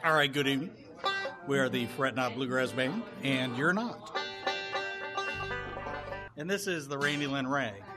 All right, good evening. We are the Fret Not Bluegrass Band, and you're not. And this is the Randy Lynn Rag.